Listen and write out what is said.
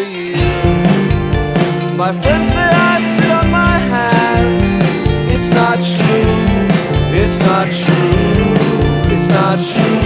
you. My friends say I sit on my hands. It's not true, it's not true, it's not true.